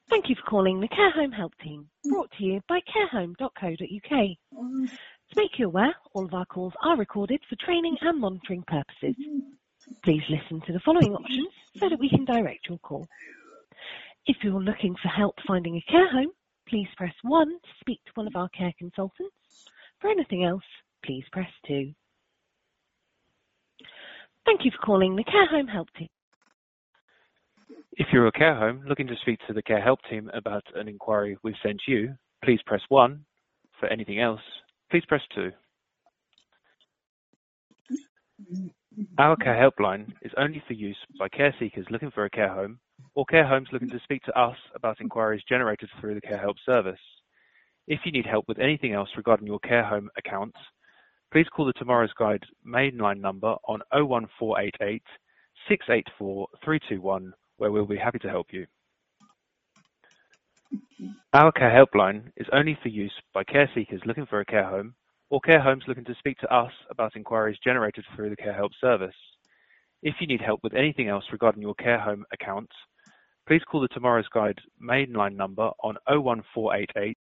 Thank you for calling the Care Home Help Team, brought to you by carehome.co.uk. To make you aware, all of our calls are recorded for training and monitoring purposes. Please listen to the following options so that we can direct your call. If you're looking for help finding a care home, please press 1 to speak to one of our care consultants. For anything else, please press 2. Thank you for calling the Care Home Help Team. If you're a care home looking to speak to the Care Help Team about an inquiry we've sent you, please press 1. For anything else, please press 2. Our Care Helpline is only for use by care seekers looking for a care home or care homes looking to speak to us about inquiries generated through the Care Help service. If you need help with anything else regarding your care home accounts, please call the Tomorrow's Guide mainline number on 01488 684 321, where we'll be happy to help you. Our Care Helpline is only for use by care seekers looking for a care home or care homes looking to speak to us about inquiries generated through the Care Help service. If you need help with anything else regarding your care home accounts, please call the Tomorrow's Guide mainline number on 01488